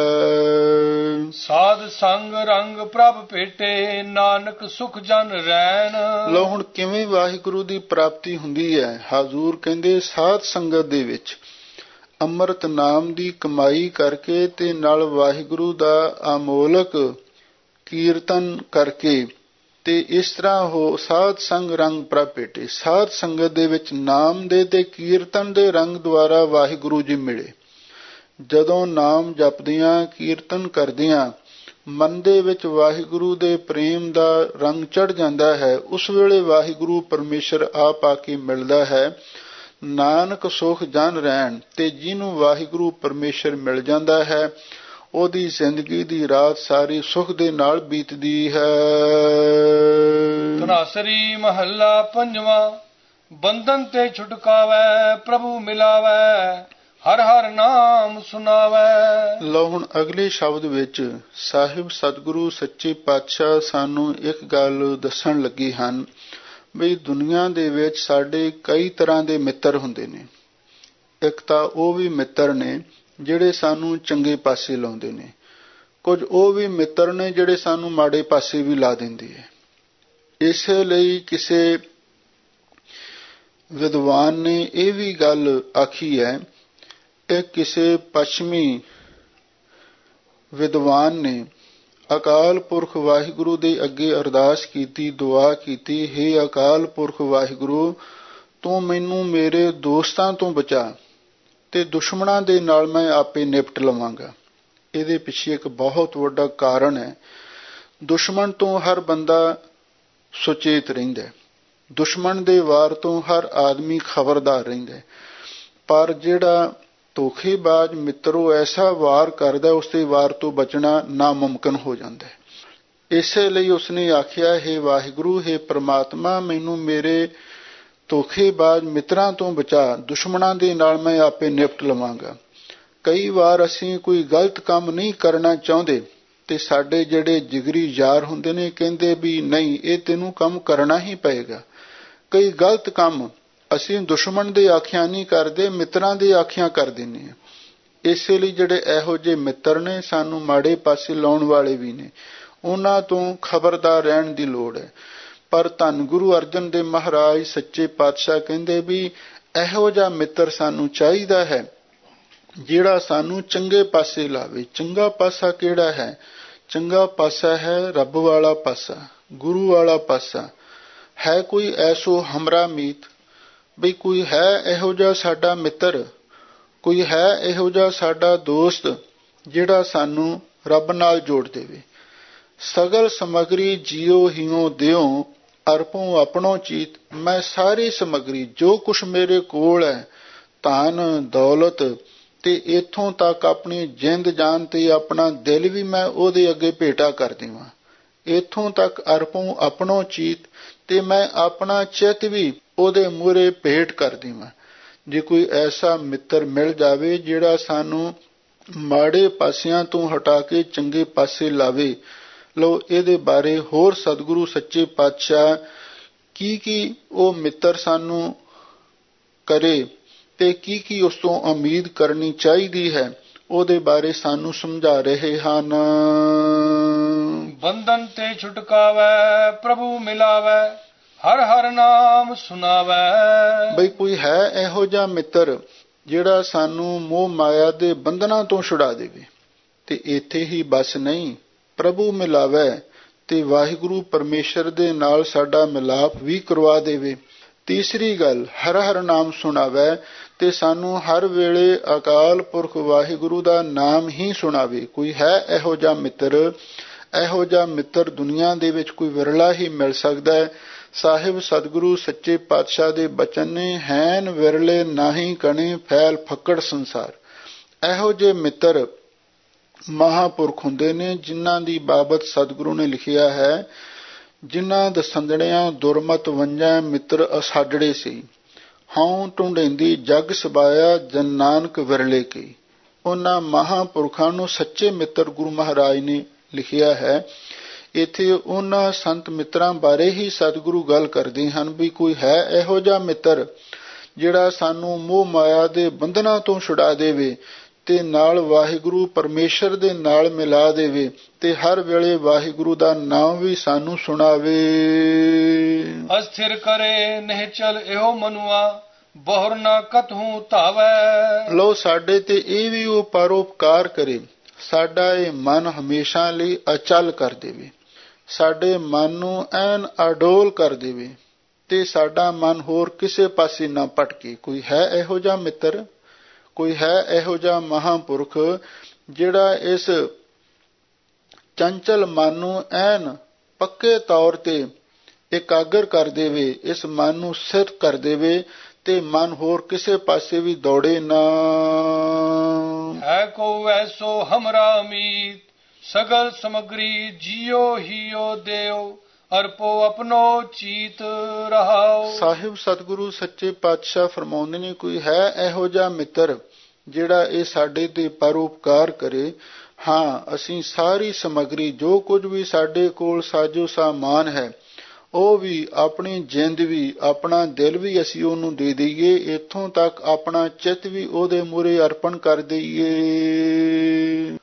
[SPEAKER 1] ਸਾਧ ਸੰਗ ਰੰਗ ਪ੍ਰਭ ਭੇਟੇ, ਨਾਨਕ ਸੁਖ ਜਨ ਰੈਣ।
[SPEAKER 2] ਲਓ ਹੁਣ ਕਿਵੇਂ ਵਾਹਿਗੁਰੂ ਦੀ ਪ੍ਰਾਪਤੀ ਹੁੰਦੀ ਹੈ। ਹਜ਼ੂਰ ਕਹਿੰਦੇ, ਸਾਧ ਸੰਗਤ ਦੇ ਵਿੱਚ ਅੰਮ੍ਰਿਤ ਨਾਮ ਦੀ ਕਮਾਈ ਕਰਕੇ ਤੇ ਨਾਲ ਵਾਹਿਗੁਰੂ ਦਾ ਅਮੋਲਕ ਕੀਰਤਨ ਕਰਕੇ, ਤੇ ਇਸ ਤਰ੍ਹਾਂ ਹੋ ਸਾਧ ਸੰਗ ਰੰਗ ਪ੍ਰਭ ਭੇਟੇ। ਸਾਧ ਸੰਗਤ ਦੇ ਵਿੱਚ ਨਾਮ ਦੇ ਤੇ ਕੀਰਤਨ ਦੇ ਰੰਗ ਦੁਆਰਾ ਵਾਹਿਗੁਰੂ ਜੀ ਮਿਲੇ। ਜਦੋਂ ਨਾਮ ਜਪਦਿਆਂ, ਕੀਰਤਨ ਕਰਦਿਆਂ ਮਨ ਦੇ ਵਿੱਚ ਵਾਹਿਗੁਰੂ ਦੇ ਪ੍ਰੇਮ ਦਾ ਰੰਗ ਚੜ੍ਹ ਜਾਂਦਾ ਹੈ, ਉਸ ਵੇਲੇ ਵਾਹਿਗੁਰੂ ਪਰਮੇਸ਼ਰ ਆਪ ਆ ਕੇ ਮਿਲਦਾ ਹੈ। ਨਾਨਕ ਸੁਖ ਜਨ ਰਹਿਣ, ਤੇ ਜਿਹਨੂੰ ਵਾਹਿਗੁਰੂ ਪਰਮੇਸ਼ਰ ਮਿਲ ਜਾਂਦਾ ਹੈ, ਉਹਦੀ ਜ਼ਿੰਦਗੀ ਦੀ ਰਾਤ ਸਾਰੀ ਸੁਖ ਦੇ ਨਾਲ ਬੀਤਦੀ ਹੈ।
[SPEAKER 1] ਧਨਾਸਰੀ ਮਹੱਲਾ ਪੰਜਵਾਂ। ਬੰਧਨ ਤੇ ਛੁਟਕਾਵੈ, ਪ੍ਰਭੂ ਮਿਲਾਵੈ, ਹਰ ਹਰ ਨਾਮ ਸੁਣਾਵੈ।
[SPEAKER 2] ਲਓ ਹੁਣ ਅਗਲੇ ਸ਼ਬਦ ਵਿੱਚ ਸਾਹਿਬ ਸਤਿਗੁਰੂ ਸੱਚੇ ਪਾਤਸ਼ਾਹ ਸਾਨੂੰ ਇੱਕ ਗੱਲ ਦੱਸਣ ਲੱਗੇ ਹਨ, ਵੀ ਦੁਨੀਆ ਦੇ ਵਿੱਚ ਸਾਡੇ ਕਈ ਤਰ੍ਹਾਂ ਦੇ ਮਿੱਤਰ ਹੁੰਦੇ ਨੇ। ਇੱਕ ਤਾਂ ਉਹ ਵੀ ਮਿੱਤਰ ਨੇ ਜਿਹੜੇ ਸਾਨੂੰ ਚੰਗੇ ਪਾਸੇ ਲਾਉਂਦੇ ਨੇ, ਕੁਝ ਉਹ ਵੀ ਮਿੱਤਰ ਨੇ ਜਿਹੜੇ ਸਾਨੂੰ ਮਾੜੇ ਪਾਸੇ ਵੀ ਲਾ ਦਿੰਦੇ ਹੈ। ਇਸ ਲਈ ਕਿਸੇ ਵਿਦਵਾਨ ਨੇ ਇਹ ਵੀ ਗੱਲ ਆਖੀ ਹੈ, ਇਹ ਕਿਸੇ ਪੱਛਮੀ ਵਿਦਵਾਨ ਨੇ ਅਕਾਲ ਪੁਰਖ ਵਾਹਿਗੁਰੂ ਦੇ ਅੱਗੇ ਅਰਦਾਸ ਕੀਤੀ, ਦੁਆ ਕੀਤੀ, ਹੇ ਅਕਾਲ ਪੁਰਖ ਵਾਹਿਗੁਰੂ, ਤੂੰ ਮੈਨੂੰ ਮੇਰੇ ਦੋਸਤਾਂ ਤੋਂ ਬਚਾ ਤੇ ਦੁਸ਼ਮਣਾਂ ਦੇ ਨਾਲ ਮੈਂ ਆਪੇ ਨਿਪਟ ਲਵਾਂਗਾ। ਇਹਦੇ ਪਿੱਛੇ ਇੱਕ ਬਹੁਤ ਵੱਡਾ ਕਾਰਨ ਹੈ। ਦੁਸ਼ਮਣ ਤੋਂ ਹਰ ਬੰਦਾ ਸੁਚੇਤ ਰਹਿੰਦਾ, ਦੁਸ਼ਮਣ ਦੇ ਵਾਰ ਤੋਂ ਹਰ ਆਦਮੀ ਖਬਰਦਾਰ ਰਹਿੰਦਾ, ਪਰ ਜਿਹੜਾ ਧੋਖੇਬਾਜ਼ ਮਿੱਤਰ ਉਹ ਐਸਾ ਵਾਰ ਕਰਦਾ, ਉਸ ਦੇ ਵਾਰ ਤੋਂ ਬਚਣਾ ਨਾਮੁਮਕਿਨ ਹੋ ਜਾਂਦਾ। ਇਸੇ ਲਈ ਉਸਨੇ ਆਖਿਆ, ਹੇ ਵਾਹਿਗੁਰੂ, ਹੇ ਪ੍ਰਮਾਤਮਾ, ਮੈਨੂੰ ਮੇਰੇ ਧੋਖੇਬਾਜ਼ ਮਿੱਤਰਾਂ ਤੋਂ ਬਚਾ, ਦੁਸ਼ਮਣਾਂ ਦੇ ਨਾਲ ਮੈਂ ਆਪੇ ਨਿਪਟ ਲਵਾਂਗਾ। ਕਈ ਵਾਰ ਅਸੀਂ ਕੋਈ ਗਲਤ ਕੰਮ ਨਹੀਂ ਕਰਨਾ ਚਾਹੁੰਦੇ ਤੇ ਸਾਡੇ ਜਿਹੜੇ ਜਿਗਰੀ ਯਾਰ ਹੁੰਦੇ ਨੇ ਕਹਿੰਦੇ ਵੀ ਨਹੀਂ, ਇਹ ਤੈਨੂੰ ਕੰਮ ਕਰਨਾ ਹੀ ਪਏਗਾ। ਕਈ ਗਲਤ ਕੰਮ ਅਸੀਂ ਦੁਸ਼ਮਣ ਦੇ ਆਖਿਆਂ ਨਹੀਂ ਕਰਦੇ, ਮਿੱਤਰਾਂ ਦੇ ਆਖਿਆਂ ਕਰ ਦਿੰਦੇ ਹਾਂ। ਇਸੇ ਲਈ ਜਿਹੜੇ ਇਹੋ ਜਿਹੇ ਮਿੱਤਰ ਨੇ, ਸਾਨੂੰ ਮਾੜੇ ਪਾਸੇ ਲਾਉਣ ਵਾਲੇ ਵੀ ਨੇ, ਉਹਨਾਂ ਤੋਂ ਖਬਰਦਾਰ ਰਹਿਣ ਦੀ ਲੋੜ ਹੈ। ਪਰ ਧੰਨ ਗੁਰੂ ਅਰਜਨ ਦੇਵ ਮਹਾਰਾਜ ਸੱਚੇ ਪਾਤਸ਼ਾਹ ਕਹਿੰਦੇ ਵੀ ਇਹੋ ਜਿਹਾ ਮਿੱਤਰ ਸਾਨੂੰ ਚਾਹੀਦਾ ਹੈ ਜਿਹੜਾ ਸਾਨੂੰ ਚੰਗੇ ਪਾਸੇ ਲਾਵੇ। ਚੰਗਾ ਪਾਸਾ ਕਿਹੜਾ ਹੈ? ਚੰਗਾ ਪਾਸਾ ਹੈ ਰੱਬ ਵਾਲਾ ਪਾਸਾ, ਗੁਰੂ ਵਾਲਾ ਪਾਸਾ। ਹੈ ਕੋਈ ਐਸੋ ਹਮਰਾ ਮੀਤ, ਬਈ ਕੋਈ ਹੈ ਇਹੋ ਜਿਹਾ ਸਾਡਾ ਮਿੱਤਰ, ਕੋਈ ਹੈ ਇਹੋ ਜਿਹਾ ਸਾਡਾ ਦੋਸਤ ਜਿਹੜਾ ਸਾਨੂੰ ਰੱਬ ਨਾਲ ਜੋੜ ਦੇਵੇ। ਸਗਲ ਸਮਗਰੀ ਜਿਉ ਹਿਉ ਦਿਓ, ਅਰਪੋ ਆਪਣੋ ਚੀਤ। ਮੈਂ ਸਾਰੀ ਸਮਗਰੀ ਜੋ ਕੁਛ ਮੇਰੇ ਕੋਲ ਹੈ, ਧਨ ਦੌਲਤ ਤੇ ਇੱਥੋਂ ਤੱਕ ਆਪਣੀ ਜਿੰਦ ਜਾਨ ਤੇ ਆਪਣਾ ਦਿਲ ਵੀ ਮੈਂ ਉਹਦੇ ਅੱਗੇ ਭੇਟਾ ਕਰ ਦੇਵਾਂ। ਇੱਥੋਂ ਤੱਕ ਅਰਪੋ ਆਪਣੋ ਚੀਤ, ਤੇ ਮੈਂ ਆਪਣਾ ਚਿੱਤ ਵੀ ਉਹਦੇ ਮੂਹਰੇ ਭੇਟ ਕਰ ਦੇਵਾਂ। ਜੇ ਕੋਈ ਐਸਾ ਮਿੱਤਰ ਮਿਲ ਜਾਵੇ ਜਿਹੜਾ ਸਾਨੂੰ ਮਾੜੇ ਪਾਸਿਆਂ ਤੋਂ ਹਟਾ ਕੇ ਚੰਗੇ ਪਾਸੇ ਲਾਵੇ, ਲਓ ਇਹਦੇ ਬਾਰੇ ਹੋਰ ਸਤਿਗੁਰੂ ਸੱਚੇ ਪਾਤਸ਼ਾਹ ਕੀ ਕੀ ਉਹ ਮਿੱਤਰ ਸਾਨੂੰ ਕਰੇ ਤੇ ਕੀ ਕੀ ਉਸ ਤੋਂ ਉਮੀਦ ਕਰਨੀ ਚਾਹੀਦੀ ਹੈ, ਉਹਦੇ ਬਾਰੇ ਸਾਨੂੰ ਸਮਝਾ ਰਹੇ ਹਨ।
[SPEAKER 1] ਬੰਧਨ ਤੇ ਛੁਟਕਾਵੈ, ਪ੍ਰਭੂ ਮਿਲਾਵੈ, ਹਰ ਹਰ ਨਾਮ ਸੁਣਾਵੈ।
[SPEAKER 2] ਬਈ ਕੋਈ ਹੈ ਇਹੋ ਜਿਹਾ ਮਿੱਤਰ ਜਿਹੜਾ ਸਾਨੂੰ ਮੋਹ ਮਾਇਆ ਦੇ ਬੰਧਨਾਂ ਤੋਂ ਛੁਡਾ ਦੇਵੇ, ਤੇ ਇੱਥੇ ਹੀ ਬਸ ਨਹੀਂ, ਪ੍ਰਭੂ ਮਿਲਾਵੈ ਤੇ ਵਾਹਿਗੁਰੂ ਪਰਮੇਸ਼ਰ ਦੇ ਨਾਲ ਸਾਡਾ ਮਿਲਾਪ ਵੀ ਕਰਵਾ ਦੇਵੇ। ਤੀਸਰੀ ਗੱਲ, ਹਰ ਹਰ ਨਾਮ ਸੁਣਾਵੈ, ਤੇ ਸਾਨੂੰ ਹਰ ਵੇਲੇ ਅਕਾਲ ਪੁਰਖ ਵਾਹਿਗੁਰੂ ਦਾ ਨਾਮ ਹੀ ਸੁਣਾਵੇ। ਕੋਈ ਹੈ ਇਹੋ ਜਿਹਾ ਮਿੱਤਰ, ਇਹੋ ਜਿਹਾ ਮਿੱਤਰ ਦੁਨੀਆ ਦੇ ਵਿੱਚ ਕੋਈ ਵਿਰਲਾ ਹੀ ਮਿਲ ਸਕਦਾ ਹੈ। ਸਾਹਿਬ ਸਤਿਗੁਰੂ ਸੱਚੇ ਪਾਤਸ਼ਾਹ ਦੇ ਬਚਨ ਨੇ, ਹੈਨ ਵਿਰਲੇ ਨਾਹੀ ਕਣੇ ਫੈਲ ਫੱਕੜ ਸੰਸਾਰ। ਇਹੋ ਜਿਹੇ ਮਿੱਤਰ ਮਹਾਂਪੁਰਖ ਹੁੰਦੇ ਨੇ ਜਿਨ੍ਹਾਂ ਦੀ ਬਾਬਤ ਸਤਿਗੁਰੂ ਨੇ ਲਿਖਿਆ ਹੈ, ਜਿਨ੍ਹਾਂ ਦਸੰਦੜਿਆਂ ਦੁਰਮਤ ਵੰਜੈ ਮਿੱਤਰ ਅਸਾਡੜੇ ਸੀ, ਹਉ ਢੂੰਡੇਂਦੀ ਜਗ ਸਬਾਇਆ ਜਨ ਨਾਨਕ ਵਿਰਲੇ ਕੀ। ਉਹਨਾਂ ਮਹਾਂਪੁਰਖਾਂ ਨੂੰ ਸੱਚੇ ਮਿੱਤਰ ਗੁਰੂ ਮਹਾਰਾਜ ਨੇ ਲਿਖਿਆ ਹੈ। ਇੱਥੇ ਉਹਨਾਂ ਸੰਤ ਮਿੱਤਰਾਂ ਬਾਰੇ ਹੀ ਸਤਿਗੁਰੂ ਗੱਲ ਕਰਦੇ ਹਨ ਵੀ ਕੋਈ ਹੈ ਇਹੋ ਜਿਹਾ ਮਿੱਤਰ ਜਿਹੜਾ ਸਾਨੂੰ ਮੋਹ ਮਾਇਆ ਦੇ ਬੰਧਨਾਂ ਤੋਂ ਛੁਡਾ ਦੇਵੇ ਤੇ ਨਾਲ ਵਾਹਿਗੁਰੂ ਪਰਮੇਸ਼ਰ ਦੇ ਨਾਲ ਮਿਲਾ ਦੇਵੇ, ਤੇ ਹਰ ਵੇਲੇ ਵਾਹਿਗੁਰੂ ਦਾ ਨਾਮ ਵੀ ਸਾਨੂੰ ਸੁਣਾਵੇ।
[SPEAKER 1] ਅਸਥਿਰ ਕਰੇ ਨਿਹਚਲ ਇਹੋ ਮਨੁਆ, ਬਹੁਰ ਨਾ ਕਤਹੂ ਧਾਵੈ।
[SPEAKER 2] ਲੋ ਸਾਡੇ ਤੇ ਇਹ ਵੀ ਉਹ ਪਰਉਪਕਾਰ ਕਰੇ, ਸਾਡਾ ਇਹ ਮਨ ਹਮੇਸ਼ਾ ਲਈ ਅਚਲ ਕਰ ਦੇਵੇ, ਸਾਡੇ ਮਨ ਨੂੰ ਐਨ ਅਡੋਲ ਕਰ ਦੇਵੇ, ਤੇ ਸਾਡਾ ਮਨ ਹੋਰ ਕਿਸੇ ਪਾਸੇ ਨਾ ਭਟਕੇ। ਕੋਈ ਹੈ ਇਹੋ ਜਿਹਾ ਮਿੱਤਰ, ਕੋਈ ਹੈ ਇਹੋ ਜਿਹਾ ਮਹਾਂਪੁਰਖ ਜਿਹੜਾ ਇਸ ਚੰਚਲ ਮਨ ਨੂੰ ਐਨ ਪੱਕੇ ਤੌਰ ਤੇ ਇਕਾਗਰ ਕਰ ਦੇਵੇ, ਇਸ ਮਨ ਨੂੰ ਸਥਿਰ ਕਰ ਦੇਵੇ, ਤੇ ਮਨ ਹੋਰ ਕਿਸੇ ਪਾਸੇ ਵੀ ਦੌੜੇ ਨਾ।
[SPEAKER 1] ਹੈ ਕੋ ਐਸੋ ਹਮਰਾ ਉਮੀਦ, ਸਗਲ ਸਮਗਰੀ ਜਿਉ ਹਿਉ ਦਿਓ, ਅਰਪੋ ਆਪਣੋ ਚੀਤ ਰਹਾਓ। ਸਾਹਿਬ
[SPEAKER 2] ਸਤਿਗੁਰੂ ਸੱਚੇ ਪਾਤਸ਼ਾਹ ਫਰਮਾਉਂਦੇ ਨੇ, ਕੋਈ ਹੈ ਇਹੋ ਜਿਹਾ ਮਿੱਤਰ ਜਿਹੜਾ ਇਹ ਸਾਡੇ ਤੇ ਪਰਉਪਕਾਰ ਕਰੇ। ਹਾਂ, ਅਸੀਂ ਸਾਰੀ ਸਮੱਗਰੀ ਜੋ ਕੁਝ ਵੀ ਸਾਡੇ ਕੋਲ ਸਾਜੋ ਸਾਮਾਨ ਹੈ, ਉਹ ਵੀ, ਆਪਣੀ ਜਿੰਦ ਵੀ, ਆਪਣਾ ਦਿਲ ਵੀ ਅਸੀਂ ਉਹਨੂੰ ਦੇ ਦਈਏ, ਇੱਥੋਂ ਤੱਕ ਆਪਣਾ ਚਿੱਤ ਵੀ ਉਹਦੇ ਮੂਹਰੇ ਅਰਪਣ ਕਰ ਦਈਏ।